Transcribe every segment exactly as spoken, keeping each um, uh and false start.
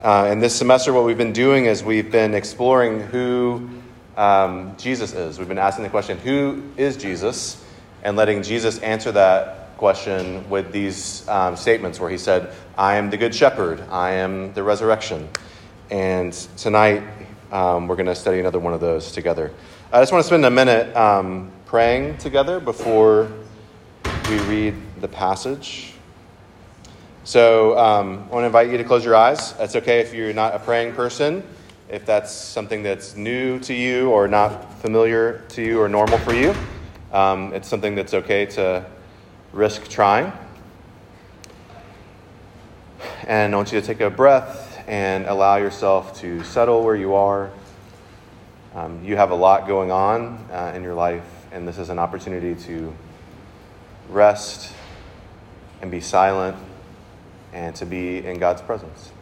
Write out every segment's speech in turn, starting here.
Uh, and this semester, what we've been doing is we've been exploring who um, Jesus is. We've been asking the question, who is Jesus? And letting Jesus answer that question with these um, statements where he said, I am the good shepherd. I am the resurrection. And tonight, um, we're going to study another one of those together. I just want to spend a minute um, praying together before we read the passage. So um, I want to invite you to close your eyes. That's okay if you're not a praying person, if that's something that's new to you or not familiar to you or normal for you. Um, it's something that's okay to risk trying. And I want you to take a breath and allow yourself to settle where you are. Um, you have a lot going on uh, in your life, and this is an opportunity to rest and be silent and to be in God's presence.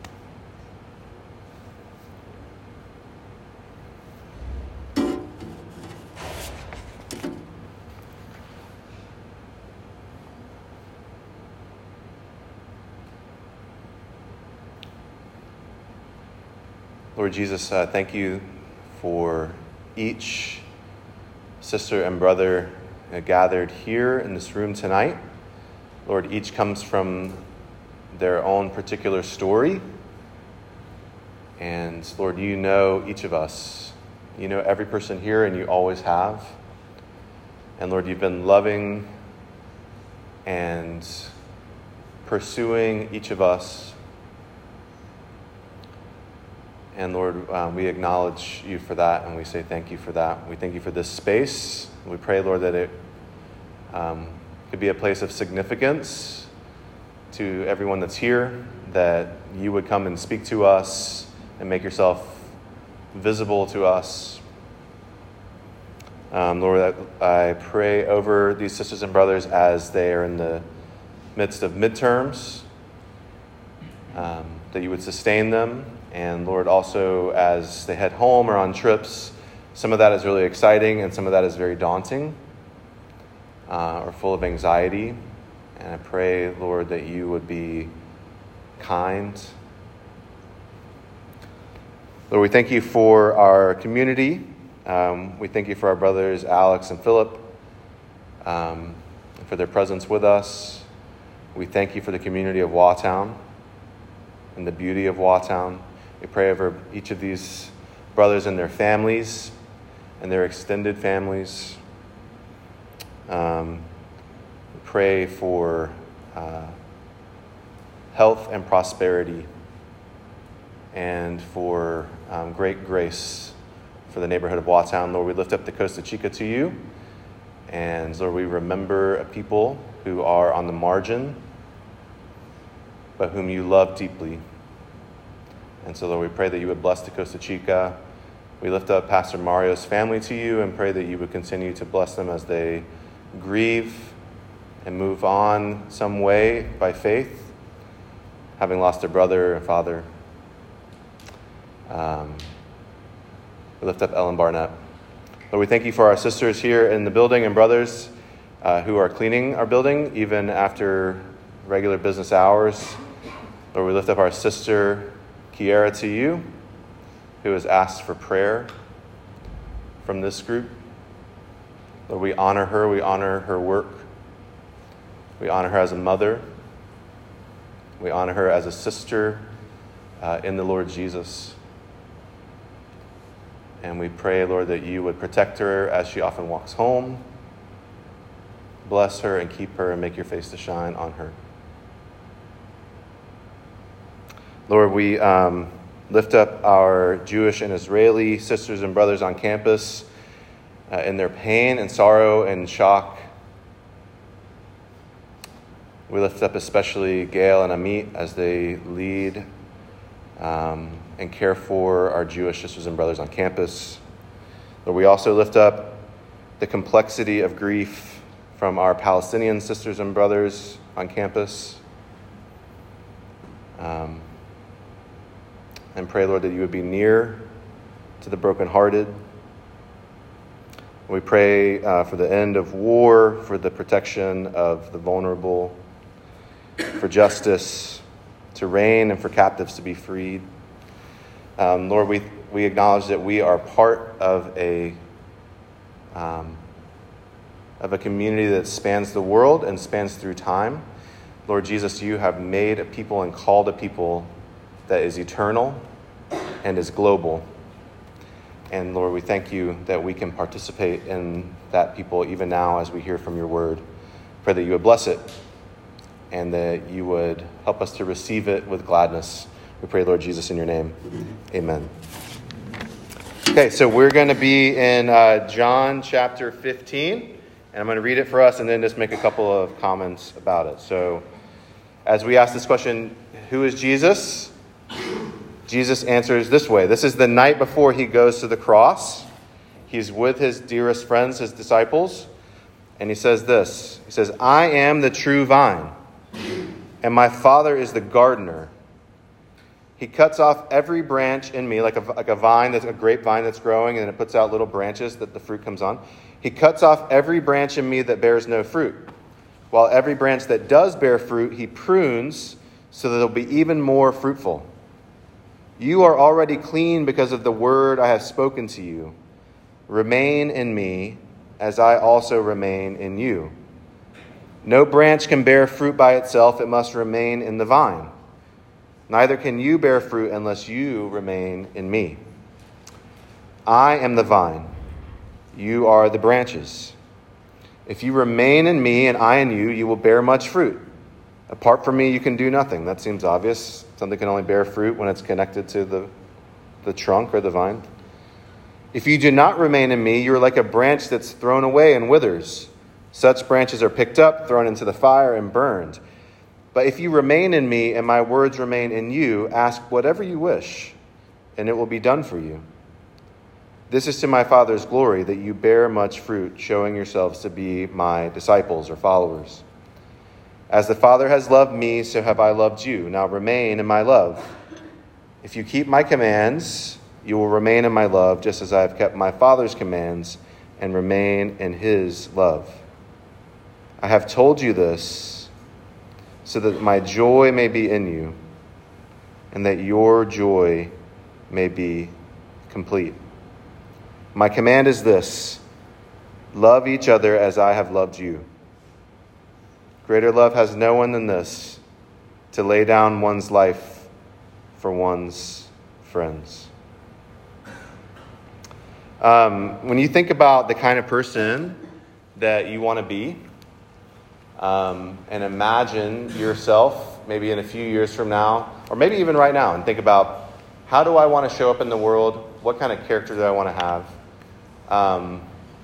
Lord Jesus, uh, thank you for each sister and brother uh, gathered here in this room tonight. Lord, each comes from their own particular story. And Lord, you know each of us. You know every person here, and you always have. And Lord, you've been loving and pursuing each of us. And Lord, uh, we acknowledge you for that, and we say thank you for that. We thank you for this space. We pray, Lord, that it um, could be a place of significance to everyone that's here, that you would come and speak to us and make yourself visible to us. Um, Lord, I, I pray over these sisters and brothers as they are in the midst of midterms, um, that you would sustain them. And Lord, also as they head home or on trips, some of that is really exciting and some of that is very daunting uh, or full of anxiety. And I pray, Lord, that you would be kind. Lord, we thank you for our community. Um, we thank you for our brothers, Alex and Philip, um, and for their presence with us. We thank you for the community of Waughtown and the beauty of Waughtown. We pray over each of these brothers and their families and their extended families. Um, Pray for uh, health and prosperity and for um, great grace for the neighborhood of Waughtown. Lord, we lift up the Costa Chica to you. And Lord, we remember a people who are on the margin, but whom you love deeply. And so, Lord, we pray that you would bless the Costa Chica. We lift up Pastor Mario's family to you and pray that you would continue to bless them as they grieve and move on some way by faith, having lost their brother and father. Um, we lift up Ellen Barnett. Lord, we thank you for our sisters here in the building and brothers uh, who are cleaning our building even after regular business hours. Lord, we lift up our sister Kiara to you, who has asked for prayer from this group. Lord, we honor her. We honor her work. We honor her as a mother. We honor her as a sister uh, in the Lord Jesus. And we pray, Lord, that you would protect her as she often walks home. Bless her and keep her and make your face to shine on her. Lord, we um, lift up our Jewish and Israeli sisters and brothers on campus uh, in their pain and sorrow and shock. We lift up especially Gail and Amit as they lead um, and care for our Jewish sisters and brothers on campus. But we also lift up the complexity of grief from our Palestinian sisters and brothers on campus. Um, and pray, Lord, that you would be near to the brokenhearted. We pray uh, for the end of war, for the protection of the vulnerable, for justice to reign and for captives to be freed. Um, Lord, we, we acknowledge that we are part of a, um, of a community that spans the world and spans through time. Lord Jesus, you have made a people and called a people that is eternal and is global. And Lord, we thank you that we can participate in that people even now as we hear from your word. Pray that you would bless it and that you would help us to receive it with gladness. We pray, Lord Jesus, in your name. Amen. Okay, so we're going to be in uh, John chapter fifteen, and I'm going to read it for us and then just make a couple of comments about it. So as we ask this question, who is Jesus? Jesus answers this way. This is the night before he goes to the cross. He's with his dearest friends, his disciples, and he says this. He says, I am the true vine, and my Father is the gardener. He cuts off every branch in me, like a, like a vine, that's a grapevine that's growing, and it puts out little branches that the fruit comes on. He cuts off every branch in me that bears no fruit, while every branch that does bear fruit, he prunes so that it'll be even more fruitful. You are already clean because of the word I have spoken to you. Remain in me, as I also remain in you. No branch can bear fruit by itself, it must remain in the vine. Neither can you bear fruit unless you remain in me. I am the vine. You are the branches. If you remain in me and I in you, you will bear much fruit. Apart from me, you can do nothing. That seems obvious. Something can only bear fruit when it's connected to the, the trunk or the vine. If you do not remain in me, you are like a branch that's thrown away and withers. Such branches are picked up, thrown into the fire, and burned. But if you remain in me and my words remain in you, ask whatever you wish, and it will be done for you. This is to my Father's glory, that you bear much fruit, showing yourselves to be my disciples or followers. As the Father has loved me, so have I loved you. Now remain in my love. If you keep my commands, you will remain in my love, just as I have kept my Father's commands and remain in his love. I have told you this so that my joy may be in you and that your joy may be complete. My command is this: love each other as I have loved you. Greater love has no one than this, to lay down one's life for one's friends. Um, when you think about the kind of person that you want to be, um, and imagine yourself maybe in a few years from now, or maybe even right now, and think about, how do I want to show up in the world? What kind of character do I want to have? Um,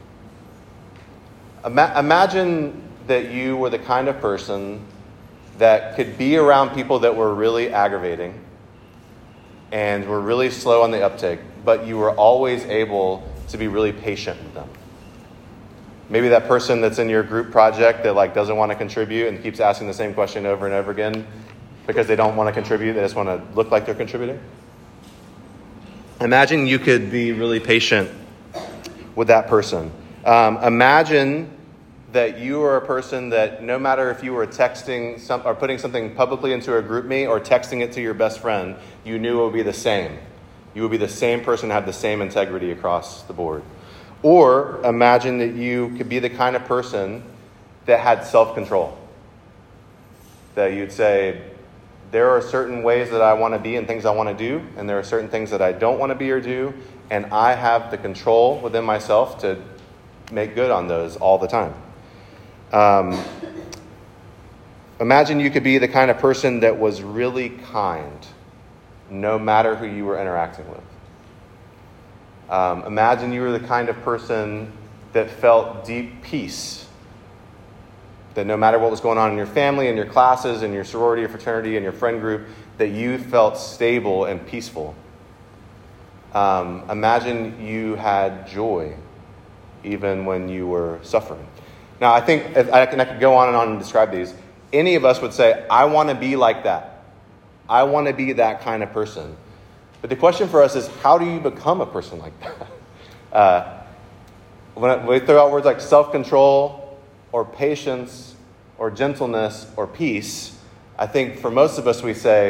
ima- imagine that you were the kind of person that could be around people that were really aggravating and were really slow on the uptake, but you were always able to be really patient with them. Maybe that person that's in your group project that like doesn't want to contribute and keeps asking the same question over and over again because they don't want to contribute, they just want to look like they're contributing. Imagine you could be really patient with that person. Um, imagine that you are a person that no matter if you were texting some, or putting something publicly into a group me or texting it to your best friend, you knew it would be the same. You would be the same person, have the same integrity across the board. Or imagine that you could be the kind of person that had self-control. That you'd say, there are certain ways that I want to be and things I want to do, and there are certain things that I don't want to be or do, and I have the control within myself to make good on those all the time. Um, imagine you could be the kind of person that was really kind, no matter who you were interacting with. Um, imagine you were the kind of person that felt deep peace, that no matter what was going on in your family, in your classes, in your sorority or fraternity, in your friend group, that you felt stable and peaceful. Um, imagine you had joy even when you were suffering. Now, I think I can, I could go on and on and describe these. Any of us would say, I want to be like that. I want to be that kind of person. But the question for us is, how do you become a person like that? Uh, when we throw out words like self-control or patience or gentleness or peace, I think for most of us we say,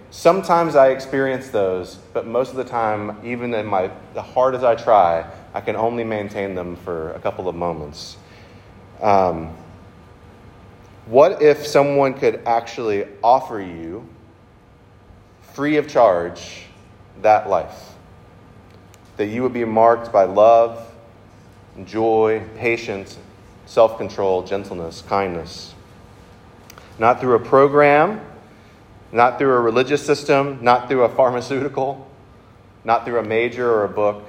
Sometimes I experience those, but most of the time, even in my the hard as I try, I can only maintain them for a couple of moments. Um, what if someone could actually offer you, free of charge, that life? That you would be marked by love, joy, patience, self-control, gentleness, kindness. Not through a program, not through a religious system, not through a pharmaceutical, not through a major or a book,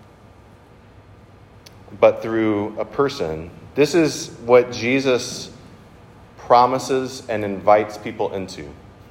but through a person. This is what Jesus promises and invites people into.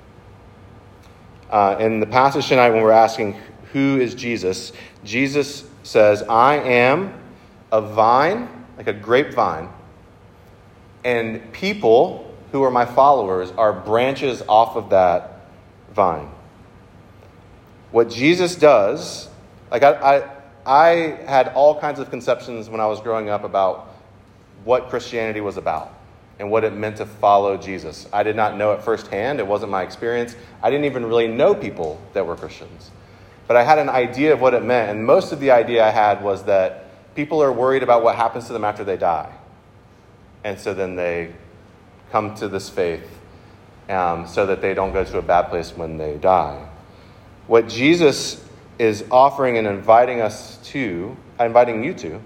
Uh, in the passage tonight, when we're asking, who is Jesus? Jesus says, I am a vine, like a grapevine, and people who are my followers are branches off of that vine. What Jesus does, like I, I, I had all kinds of conceptions when I was growing up about what Christianity was about and what it meant to follow Jesus. I did not know it firsthand. It wasn't my experience. I didn't even really know people that were Christians. But I had an idea of what it meant, and most of the idea I had was that people are worried about what happens to them after they die. And so then they come to this faith um, so that they don't go to a bad place when they die. What Jesus is offering and inviting us to, inviting you to,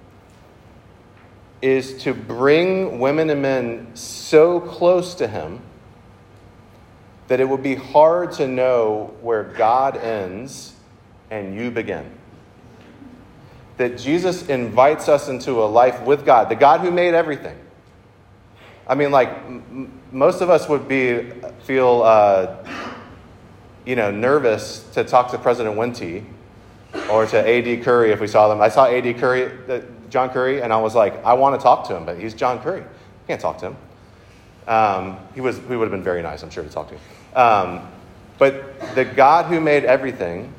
is to bring women and men so close to him that it would be hard to know where God ends and you begin. That Jesus invites us into a life with God, the God who made everything. I mean, like, m- most of us would be feel, uh, you know, nervous to talk to President Wente or to A D Curry if we saw them. I saw A D Curry, uh, John Curry, and I was like, I want to talk to him, but he's John Curry. I can't talk to him. Um, he was, he would have been very nice, I'm sure, to talk to him. Um, but the God who made everything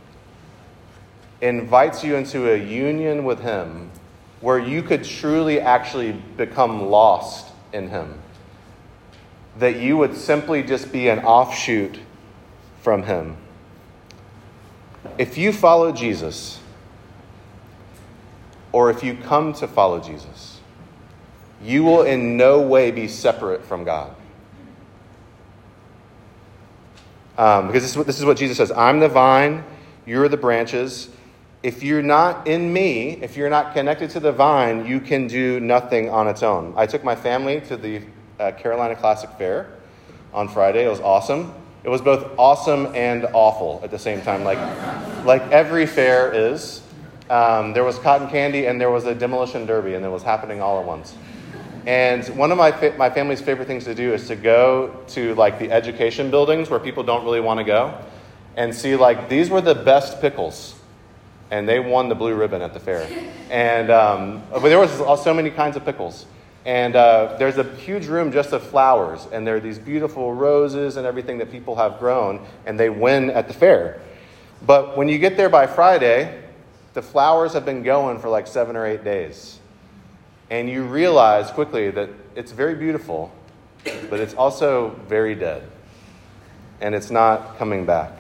invites you into a union with him where you could truly actually become lost in him. That you would simply just be an offshoot from him. If you follow Jesus, or if you come to follow Jesus, you will in no way be separate from God. Um, because this is, what, this is what Jesus says. I'm the vine, you're the branches. If you're not in me, if you're not connected to the vine, you can do nothing on its own. I took my family to the uh, Carolina Classic Fair on Friday. It was awesome. It was both awesome and awful at the same time, like, like every fair is. Um, there was cotton candy and there was a demolition derby, and it was happening all at once. And one of my fa- my family's favorite things to do is to go to like the education buildings where people don't really want to go, and see like these were the best pickles, and they won the blue ribbon at the fair. And um, but there was so many kinds of pickles, and uh, there's a huge room just of flowers, and there are these beautiful roses and everything that people have grown, and they win at the fair. But when you get there by Friday, the flowers have been going for like seven or eight days. And you realize quickly that it's very beautiful, but it's also very dead. And it's not coming back.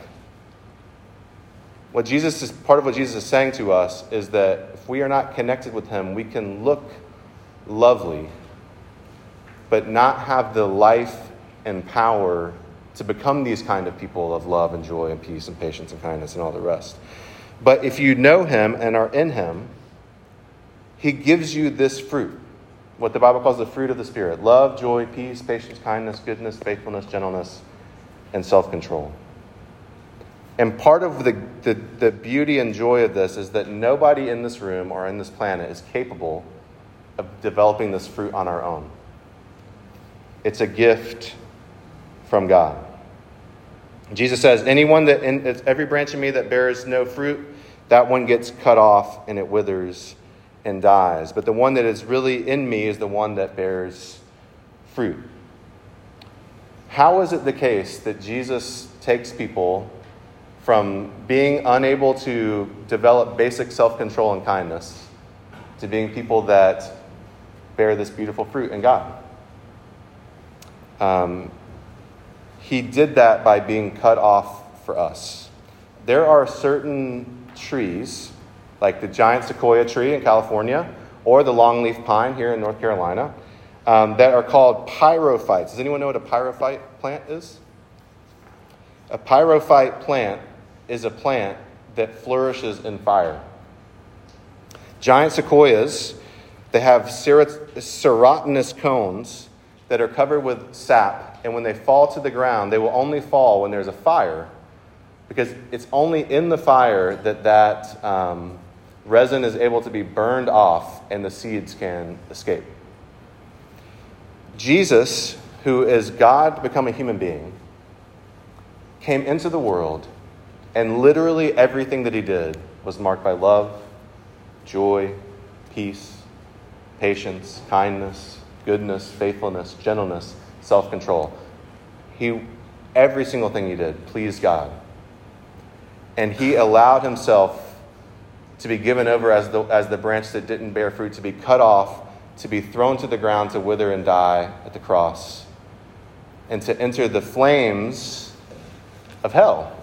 What Jesus is, part of what Jesus is saying to us is that if we are not connected with him, we can look lovely, but not have the life and power to become these kind of people of love and joy and peace and patience and kindness and all the rest. But if you know him and are in him, he gives you this fruit, what the Bible calls the fruit of the Spirit: love, joy, peace, patience, kindness, goodness, faithfulness, gentleness, and self-control. And part of the, the, the beauty and joy of this is that nobody in this room or in this planet is capable of developing this fruit on our own. It's a gift from God. Jesus says, anyone that, in, it's every branch in me that bears no fruit, that one gets cut off and it withers and dies. But the one that is really in me is the one that bears fruit. How is it the case that Jesus takes people from being unable to develop basic self-control and kindness to being people that bear this beautiful fruit in God? Um, he did that by being cut off for us. There are certain trees, like the giant sequoia tree in California, or the longleaf pine here in North Carolina, um, that are called pyrophytes. Does anyone know what a pyrophyte plant is? A pyrophyte plant is a plant that flourishes in fire. Giant sequoias, they have serotinous cones that are covered with sap, and when they fall to the ground, they will only fall when there's a fire, because it's only in the fire that that um, resin is able to be burned off and the seeds can escape. Jesus, who is God become a human being, came into the world, and literally everything that he did was marked by love, joy, peace, patience, kindness, goodness, faithfulness, gentleness, self-control. He, every single thing he did pleased God. And he allowed himself to be given over as the, as the branch that didn't bear fruit, to be cut off, to be thrown to the ground, to wither and die at the cross, and to enter the flames of hell.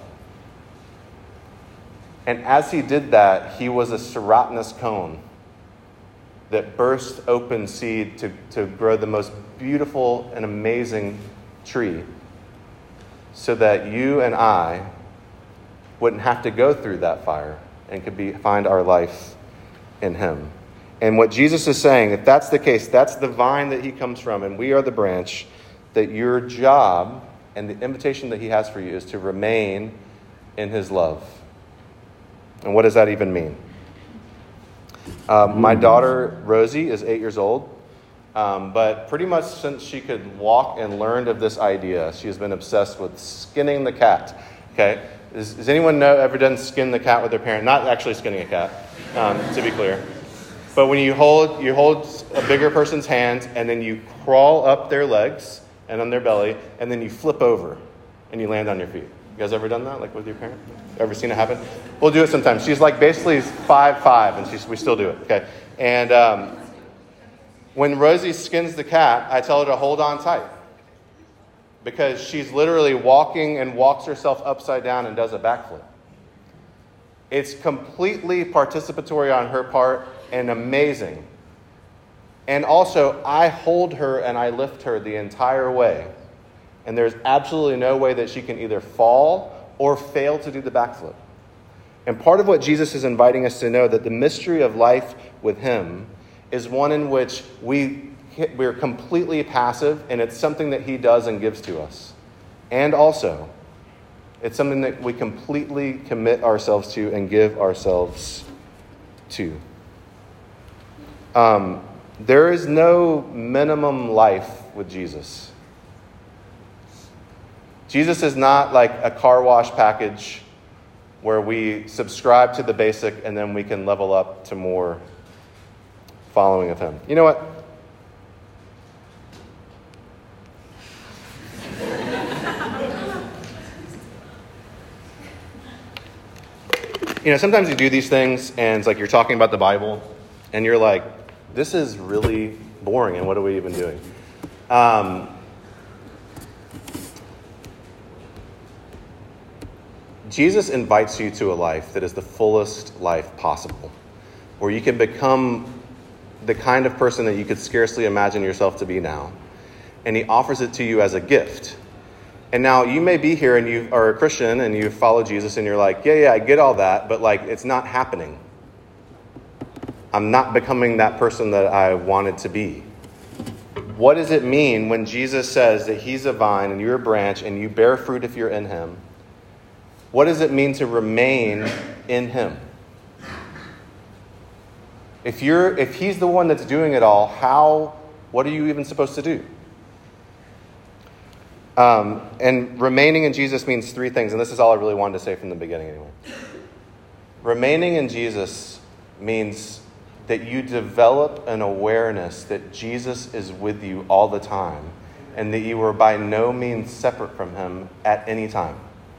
And as he did that, he was a serotinous cone that burst open seed to, to grow the most beautiful and amazing tree, so that you and I wouldn't have to go through that fire and could be find our life in him. And what Jesus is saying, if that's the case, that's the vine that he comes from, and we are the branch, that your job and the invitation that he has for you is to remain in his love. And what does that even mean? Uh, my daughter, Rosie, is eight years old. Um, but pretty much since she could walk and learned of this idea, she has been obsessed with skinning the cat. Okay? Does, does anyone know ever done skin the cat with their parent? Not actually skinning a cat, um, to be clear. But when you hold you hold a bigger person's hand, and then you crawl up their legs and on their belly, and then you flip over and you land on your feet. You guys ever done that, like with your parent? Ever seen it happen? We'll do it sometimes. She's like basically five five, and she's, we still do it. Okay, and um, when Rosie skins the cat, I tell her to hold on tight, because she's literally walking and walks herself upside down and does a backflip. It's completely participatory on her part and amazing. And also, I hold her and I lift her the entire way. And there's absolutely no way that she can either fall or fail to do the backflip. And part of what Jesus is inviting us to know, that the mystery of life with him is one in which we, we're completely passive, and it's something that he does and gives to us. And also, it's something that we completely commit ourselves to and give ourselves to. Um, there is no minimum life with Jesus. Jesus is not like a car wash package where we subscribe to the basic and then we can level up to more following of him. You know what? You know, sometimes you do these things and it's like you're talking about the Bible and you're like, this is really boring, and what are we even doing? Um, Jesus invites you to a life that is the fullest life possible, where you can become the kind of person that you could scarcely imagine yourself to be now. And he offers it to you as a gift. And now you may be here and you are a Christian and you follow Jesus and you're like, yeah, yeah, I get all that, but like it's not happening. I'm not becoming that person that I wanted to be. What does it mean when Jesus says that he's a vine and you're a branch and you bear fruit if you're in him? What does it mean to remain in him? If you're, if he's the one that's doing it all, how, what are you even supposed to do? Um, and remaining in Jesus means three things, and this is all I really wanted to say from the beginning anyway. Remaining in Jesus means that you develop an awareness that Jesus is with you all the time, and that you are by no means separate from him at any time.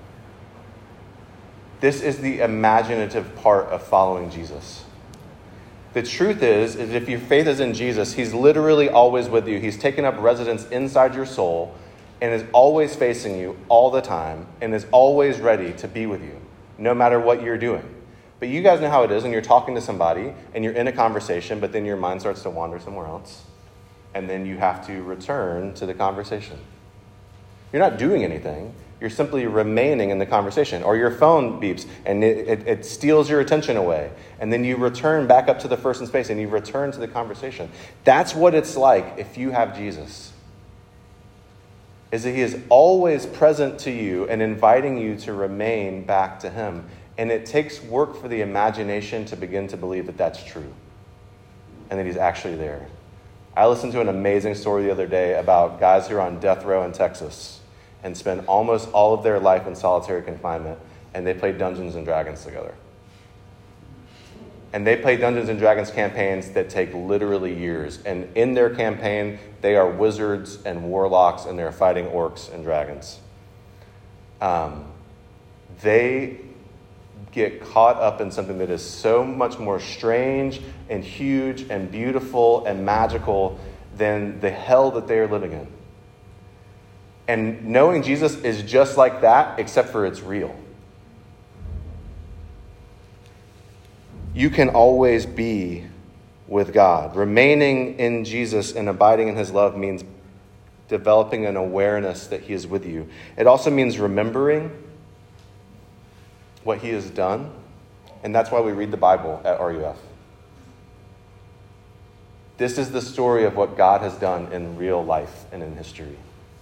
This is the imaginative part of following Jesus. The truth is, is if your faith is in Jesus, he's literally always with you. He's taken up residence inside your soul, and is always facing you all the time and is always ready to be with you, no matter what you're doing. But you guys know how it is when you're talking to somebody and you're in a conversation, but then your mind starts to wander somewhere else. And then you have to return to the conversation. You're not doing anything. You're simply remaining in the conversation. Or your phone beeps and it, it, it steals your attention away. And then you return back up to the first in space and you return to the conversation. That's what it's like if you have Jesus. Is that he is always present to you and inviting you to remain back to him. And it takes work for the imagination to begin to believe that that's true and that he's actually there. I listened to an amazing story the other day about guys who are on death row in Texas and spend almost all of their life in solitary confinement, and they play Dungeons and Dragons together. And they play Dungeons and Dragons campaigns that take literally years. And in their campaign, they are wizards and warlocks, and they're fighting orcs and dragons. Um, they get caught up in something that is so much more strange and huge and beautiful and magical than the hell that they are living in. And knowing Jesus is just like that, except for it's real. You can always be with God. Remaining in Jesus and abiding in his love means developing an awareness that he is with you. It also means remembering what he has done. And that's why we read the Bible at R U F. This is the story of what God has done in real life and in history.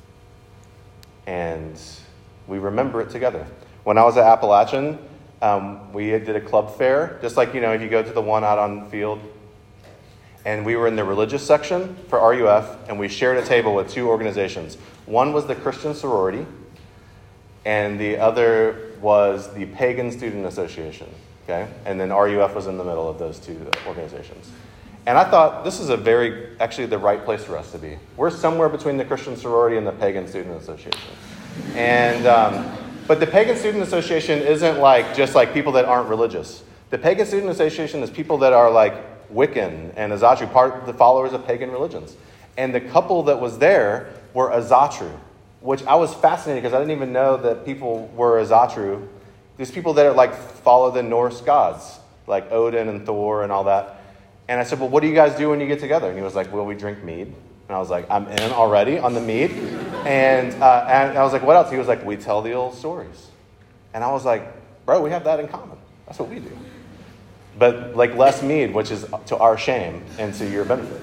And we remember it together. When I was at Appalachian, um, we did a club fair, just like, you know, if you go to the one out on the field. And we were in the religious section for R U F, and we shared a table with two organizations. One was the Christian sorority, and the other was the Pagan Student Association. Okay? And then R U F was in the middle of those two organizations. And I thought, this is a very, actually the right place for us to be. We're somewhere between the Christian sorority and the Pagan Student Association. And, um, but the Pagan Student Association isn't like, just like people that aren't religious. The Pagan Student Association is people that are like Wiccan and Azatru, part of the followers of pagan religions. And the couple that was there were Azatru, which I was fascinated because I didn't even know that people were Azatru. These people that are like follow the Norse gods, like Odin and Thor and all that. And I said, well, what do you guys do when you get together? And he was like, well, we drink mead. And I was like, I'm in already on the mead. And, uh, and I was like, what else? He was like, we tell the old stories. And I was like, bro, we have that in common. That's what we do. But like less mead, which is to our shame and to your benefit.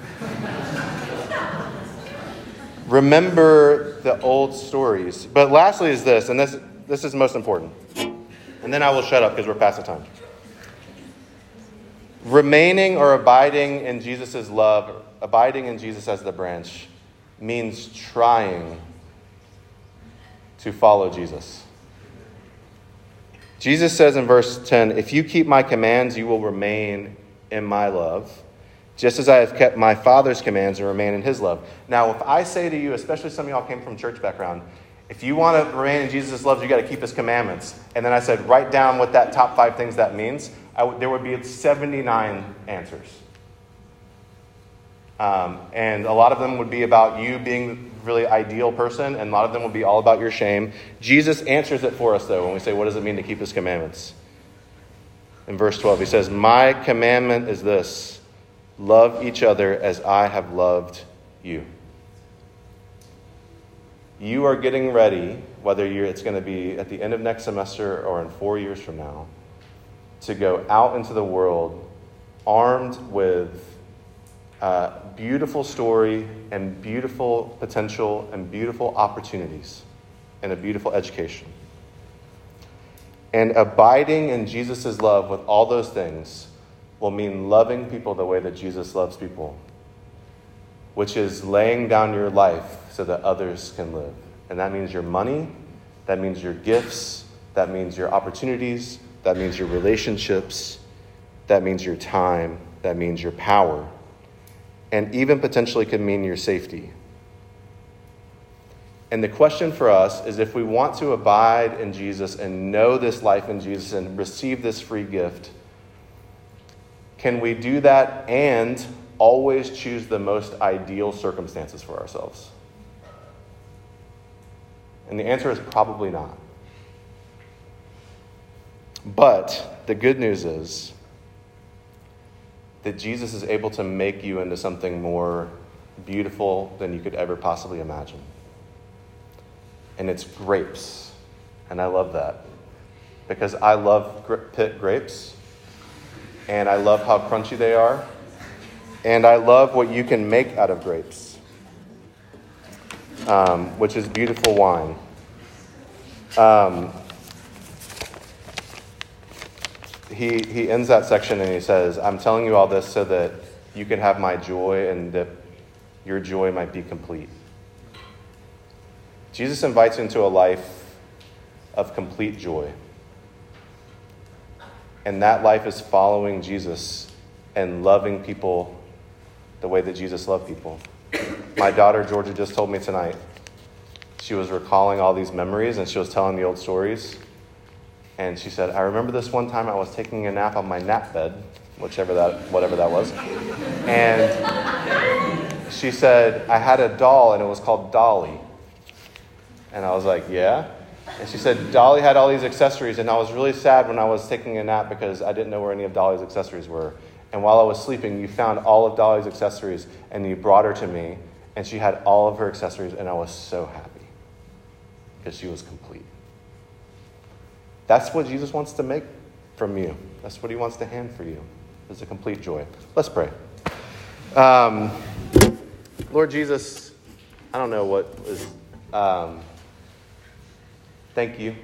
Remember the old stories. But lastly is this, and this this is most important. And then I will shut up because we're past the time. Remaining or abiding in Jesus' love, abiding in Jesus as the branch, means trying to follow Jesus. Jesus says in verse ten, if you keep my commands, you will remain in my love, just as I have kept my Father's commands and remain in his love. Now, if I say to you, especially some of y'all came from church background, if you want to remain in Jesus' love, you got to keep his commandments. And then I said, write down what that top five things that means. I w- there would be seventy-nine answers. Um, and a lot of them would be about you being a really ideal person, and a lot of them would be all about your shame. Jesus answers it for us, though, when we say, what does it mean to keep his commandments? In verse twelve, he says, my commandment is this, love each other as I have loved you. You are getting ready, whether you're, it's going to be at the end of next semester or in four years from now, to go out into the world armed with uh, beautiful story and beautiful potential and beautiful opportunities and a beautiful education. And abiding in Jesus' love with all those things will mean loving people the way that Jesus loves people, which is laying down your life so that others can live. And that means your money, that means your gifts, that means your opportunities, that means your relationships, that means your time, that means your power, and even potentially could mean your safety. And the question for us is, if we want to abide in Jesus and know this life in Jesus and receive this free gift, can we do that and always choose the most ideal circumstances for ourselves? And the answer is probably not. But the good news is that Jesus is able to make you into something more beautiful than you could ever possibly imagine. And it's grapes. And I love that. Because I love pit grapes. And I love how crunchy they are. And I love what you can make out of grapes. Um, which is beautiful wine. Um, he, he ends that section and he says, I'm telling you all this so that you can have my joy and that your joy might be complete. Jesus invites you into a life of complete joy. And that life is following Jesus and loving people the way that Jesus loved people. My daughter, Georgia, just told me tonight, she was recalling all these memories and she was telling the old stories. And she said, I remember this one time I was taking a nap on my nap bed, whichever that, whatever that was. And she said, I had a doll and it was called Dolly. And I was like, yeah? And she said, Dolly had all these accessories and I was really sad when I was taking a nap because I didn't know where any of Dolly's accessories were. And while I was sleeping, you found all of Dolly's accessories and you brought her to me and she had all of her accessories and I was so happy because she was complete. That's what Jesus wants to make from you. That's what he wants to hand for you, is a complete joy. Let's pray. Um, Lord Jesus, I don't know what is... Um, thank you.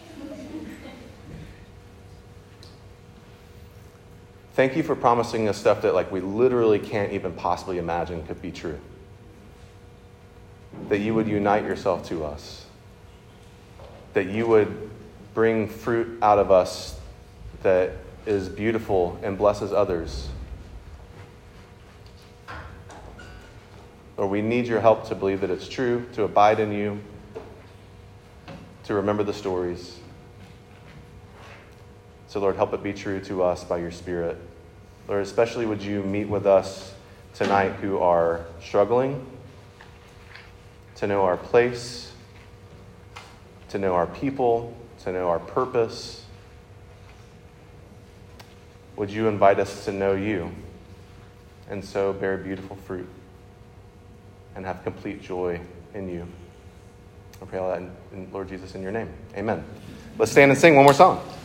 Thank you for promising us stuff that like we literally can't even possibly imagine could be true. That you would unite yourself to us. That you would bring fruit out of us that is beautiful and blesses others. Lord, we need your help to believe that it's true, to abide in you, to remember the stories. So, Lord, help it be true to us by your Spirit. Lord, especially would you meet with us tonight who are struggling to know our place, to know our people, to know our purpose. Would you invite us to know you and so bear beautiful fruit and have complete joy in you? I pray all that in, in Lord Jesus in your name. Amen. Let's stand and sing one more song.